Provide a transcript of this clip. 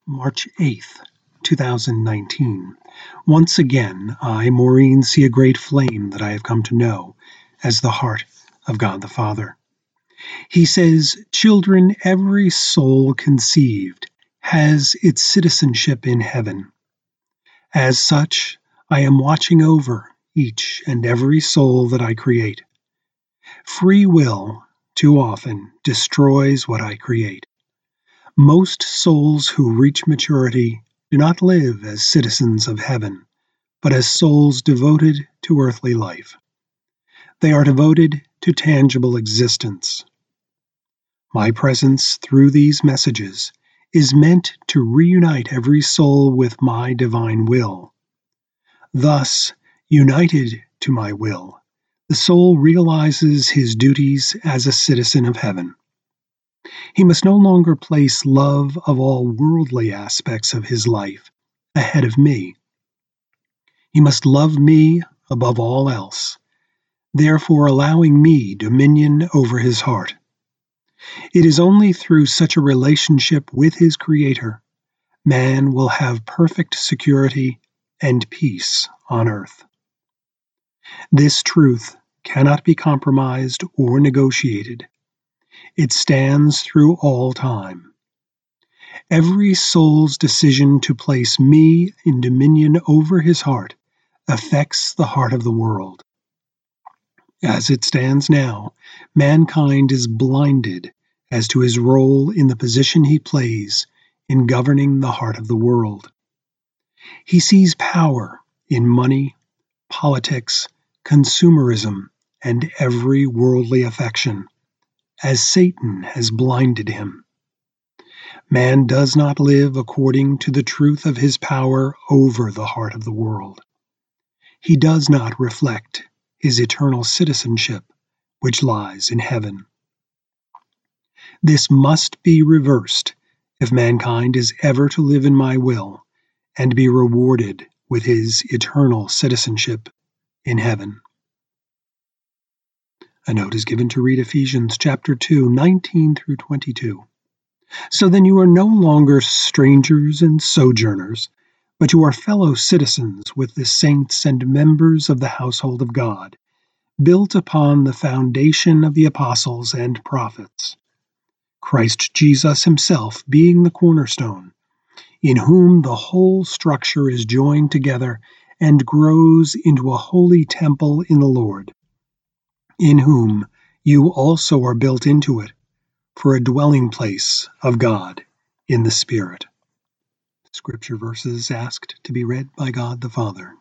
March 8th, 2019. Once again, I, Maureen, see a great flame that I have come to know as the heart of God the Father. He says, "Children, every soul conceived has its citizenship in heaven. As such, I am watching over each and every soul that I create. Free will, too often, destroys what I create. Most souls who reach maturity do not live as citizens of heaven, but as souls devoted to earthly life. They are devoted to tangible existence. My presence through these messages is meant to reunite every soul with my divine will. Thus, united to my will, the soul realizes his duties as a citizen of heaven. He must no longer place love of all worldly aspects of his life ahead of me. He must love me above all else, therefore allowing me dominion over his heart. It is only through such a relationship with his Creator man will have perfect security and peace on earth. This truth cannot be compromised or negotiated. It stands through all time. Every soul's decision to place me in dominion over his heart affects the heart of the world. As it stands now, mankind is blinded as to his role in the position he plays in governing the heart of the world. He sees power in money, politics, consumerism, and every worldly affection, as Satan has blinded him. Man does not live according to the truth of his power over the heart of the world. He does not reflect his eternal citizenship, which lies in heaven. This must be reversed if mankind is ever to live in my will and be rewarded with his eternal citizenship in heaven." A note is given to read Ephesians chapter 2, 19 through 22. "So then you are no longer strangers and sojourners, but you are fellow citizens with the saints and members of the household of God, built upon the foundation of the apostles and prophets, Christ Jesus himself being the cornerstone, in whom the whole structure is joined together and grows into a holy temple in the Lord, in whom you also are built into it for a dwelling place of God in the Spirit." Scripture verses asked to be read by God the Father.